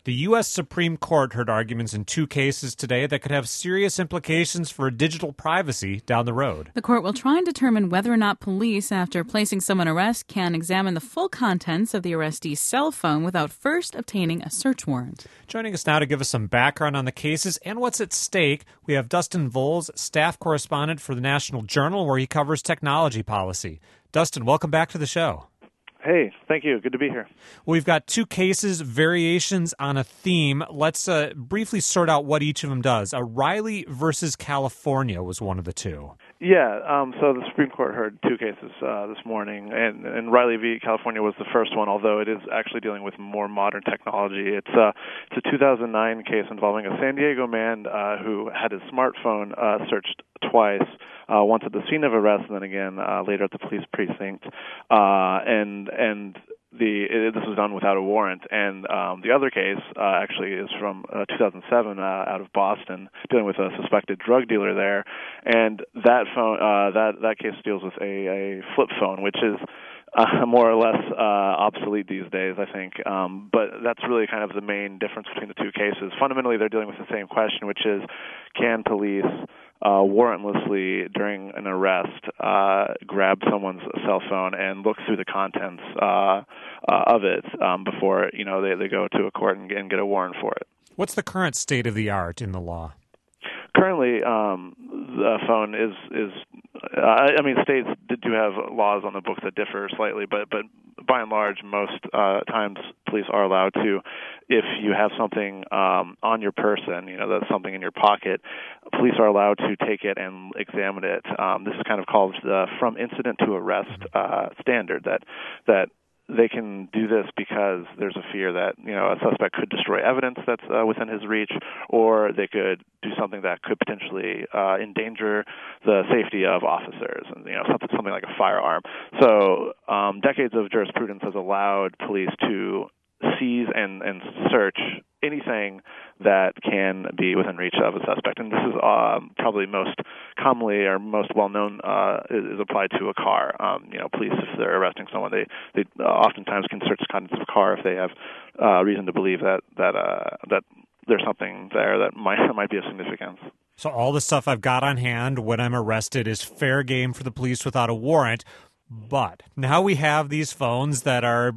The U.S. Supreme Court heard arguments in two cases today that could have serious implications for digital privacy down the road. The court will try and determine whether or not police, after placing someone on arrest, can examine the full contents of the arrestee's cell phone without first obtaining a search warrant. Joining us now to give us some background on the cases and what's at stake, we have Dustin Voles, staff correspondent for the National Journal, where he covers technology policy. Dustin, welcome back to the show. Hey, thank you. Good to be here. Well, we've got two cases, variations on a theme. Let's briefly sort out what each of them does. Riley versus California was one of the two. Yeah, so the Supreme Court heard two cases this morning, and Riley v. California was the first one, although it is actually dealing with more modern technology. It's a 2009 case involving a San Diego man who had his smartphone searched twice, once at the scene of arrest and then again later at the police precinct, this was done without a warrant. And the other case actually is from 2007 out of Boston, dealing with a suspected drug dealer there. And that phone, that case deals with a flip phone, which is more or less obsolete these days, I think. But that's really kind of the main difference between the two cases. Fundamentally, they're dealing with the same question, which is, can police warrantlessly during an arrest grab someone's cell phone and look through the contents of it before they go to a court and get a warrant for it. What's the current state of the art in the law? Currently, the phone is states do have laws on the books that differ slightly, but by and large, most times police are allowed to, if you have something on your person, that's something in your pocket, police are allowed to take it and examine it. This is kind of called the from incident to arrest standard, that they can do this because there's a fear that a suspect could destroy evidence that's within his reach, or they could do something that could potentially endanger the safety of officers, and something like a firearm. So decades of jurisprudence has allowed police to seize and search anything that can be within reach of a suspect. And this is probably most commonly or most well-known is applied to a car. Police, if they're arresting someone, they oftentimes can search the contents of a car if they have reason to believe that there's something there that might be of significance. So all the stuff I've got on hand when I'm arrested is fair game for the police without a warrant. But now we have these phones that are,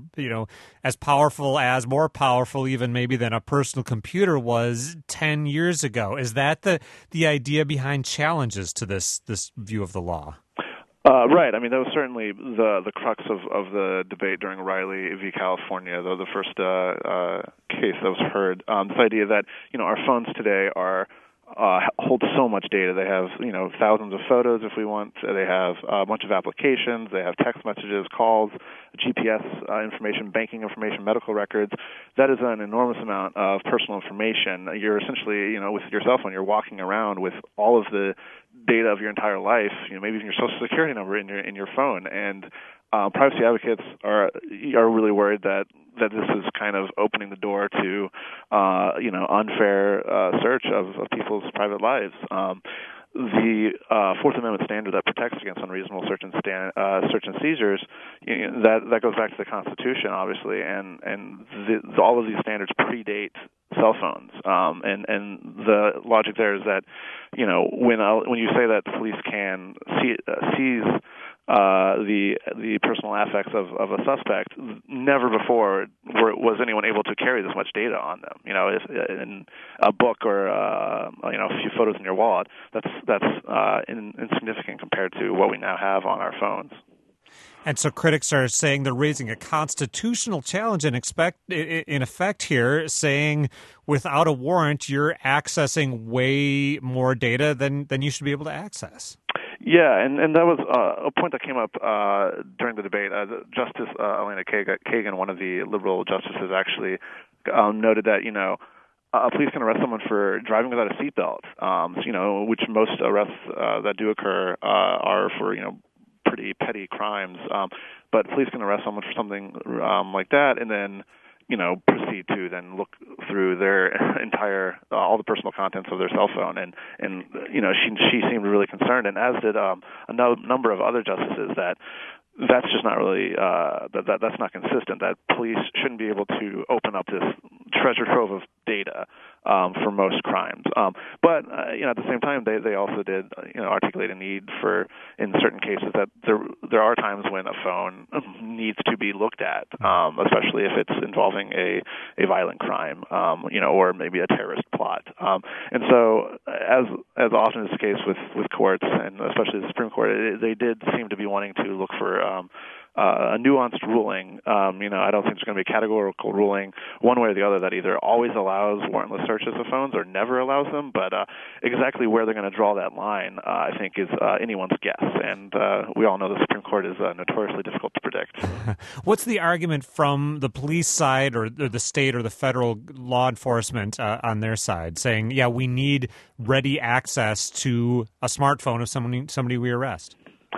more powerful even maybe than a personal computer was 10 years ago. Is that the idea behind challenges to this view of the law? Right. I mean, that was certainly the crux of the debate during Riley v. California, the first case that was heard. This idea that, our phones today hold so much data. They have, thousands of photos if we want. They have a bunch of applications. They have text messages, calls, GPS information, banking information, medical records. That is an enormous amount of personal information. You're essentially, with your cell phone, you're walking around with all of the data of your entire life, maybe even your social security number in your phone. And privacy advocates are really worried that this is kind of opening the door to unfair search of people's private lives. The Fourth Amendment standard that protects against unreasonable search and seizures, that goes back to the Constitution, obviously, and all of these standards predate cell phones. And the logic there is that when you say that the police can seize the personal affects of a suspect, never before was anyone able to carry this much data on them. If in a book or a few photos in your wallet, that's insignificant compared to what we now have on our phones. And so critics are saying they're raising a constitutional challenge in effect here, saying without a warrant, you're accessing way more data than you should be able to access. Yeah, and that was a point that came up during the debate. Justice Elena Kagan, one of the liberal justices, actually noted that, police can arrest someone for driving without a seatbelt, which most arrests that do occur are for, pretty petty crimes. But police can arrest someone for something like that and then, proceed to then look through their entire, all the personal contents of their cell phone. And she seemed really concerned, and as did a number of other justices, that's just not really, that's not consistent, that police shouldn't be able to open up this treasure trove of data for most crimes. But at the same time, they also did articulate a need for, in certain cases, that there are times when a phone needs to be looked at, especially if it's involving a violent crime, or maybe a terrorist plot. And so, as often is the case with courts, and especially the Supreme Court, they did seem to be wanting to look for a nuanced ruling. I don't think there's going to be a categorical ruling one way or the other that either always allows warrantless searches of phones or never allows them. But exactly where they're going to draw that line, I think, is anyone's guess. And we all know the Supreme Court is notoriously difficult to predict. What's the argument from the police side or the state or the federal law enforcement on their side, saying, yeah, we need ready access to a smartphone of somebody we arrest?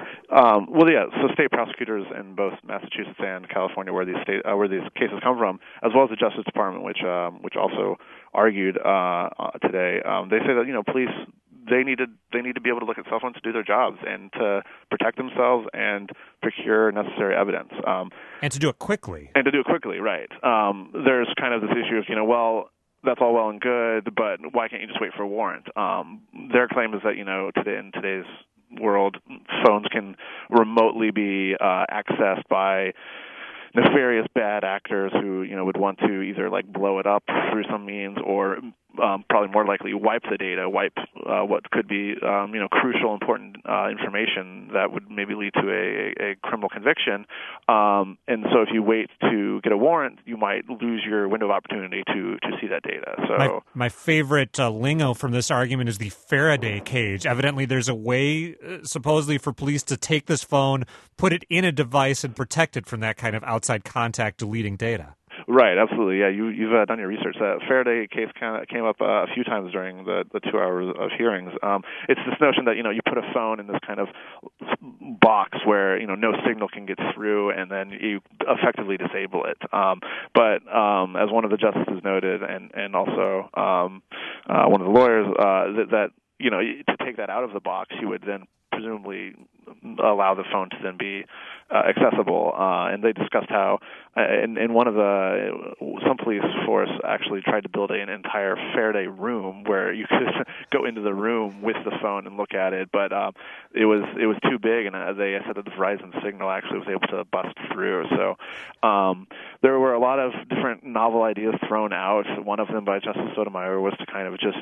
So state prosecutors in both Massachusetts and California, where these cases come from, as well as the Justice Department, which also argued today, they say that police they need to be able to look at cell phones to do their jobs and to protect themselves and procure necessary evidence. And to do it quickly. Right. There's kind of this issue of that's all well and good, but why can't you just wait for a warrant? Their claim is that in today's world, phones can remotely be accessed by nefarious bad actors who would want to either blow it up through some means or probably more likely wipe the data, wipe what could be crucial, important information that would maybe lead to a criminal conviction. And so if you wait to get a warrant, you might lose your window of opportunity to see that data. So my favorite lingo from this argument is the Faraday cage. Evidently, there's a way, supposedly, for police to take this phone, put it in a device, and protect it from that kind of outside contact deleting data. Right, absolutely. Yeah, you've done your research. That Faraday case kind of came up a few times during the 2 hours of hearings. It's this notion that you put a phone in this kind of box where no signal can get through, and then you effectively disable it. But as one of the justices noted, and also one of the lawyers, that to take that out of the box, you would then presumably allow the phone to then be accessible. And they discussed how in one of some police force actually tried to build an entire Faraday room where you could go into the room with the phone and look at it, but it was too big, and they said that the Verizon signal actually was able to bust through. So there were a lot of different novel ideas thrown out. One of them by Justice Sotomayor was to kind of just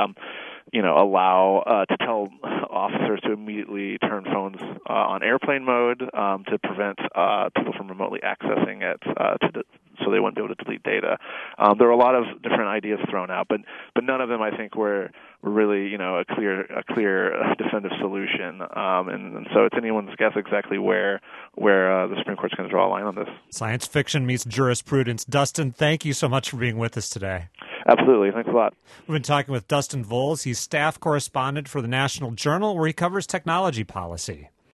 allow to tell officers to immediately turn phones on airplane mode to prevent people from remotely accessing it so they wouldn't be able to delete data. There were a lot of different ideas thrown out, but none of them, I think, were really a clear definitive solution. And so it's anyone's guess exactly where the Supreme Court's going to draw a line on this. Science fiction meets jurisprudence. Dustin, thank you so much for being with us today. Absolutely. Thanks a lot. We've been talking with Dustin Volz. He's staff correspondent for the National Journal, where he covers technology policy.